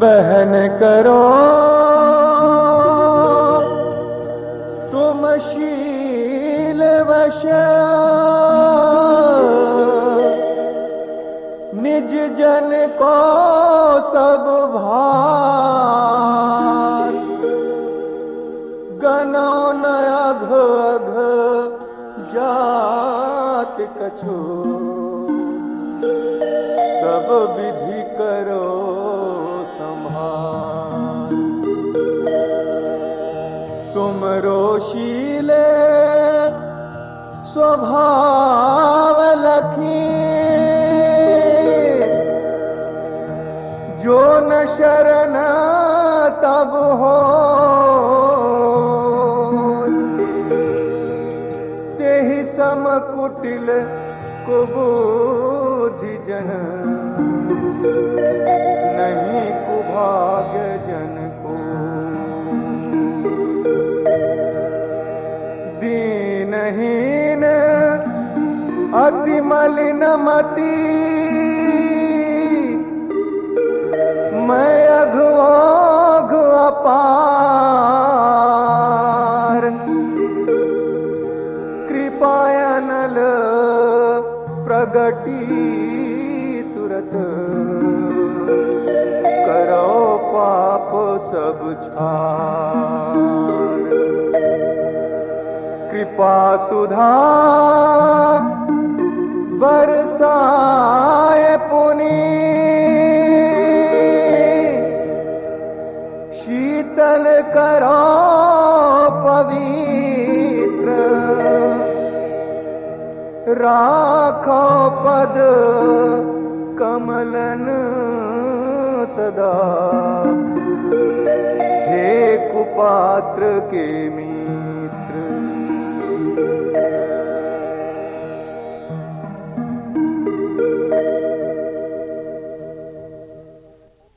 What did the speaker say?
बहन करो तुम शील वश, निज जन को सब भार, गनो न अघ अघ जात कछु, सब विधि करो संभार। तुम रोशीले स्वभाव लखी, जो न शरण तब हो, तेहि सम कुटिल कुबुद्धि जन, नहीं कुभाग्य जन को। दीनहीन अति मलिन मति, मैं अघोघ अपार, कृपायनल प्रगटी तुरत, करो पाप सब छाड़। कृपा सुधा बरसाए पुनि, शीतल करो पवित्र, राखो पद कमलन सदा, हे कुपात्र के मी।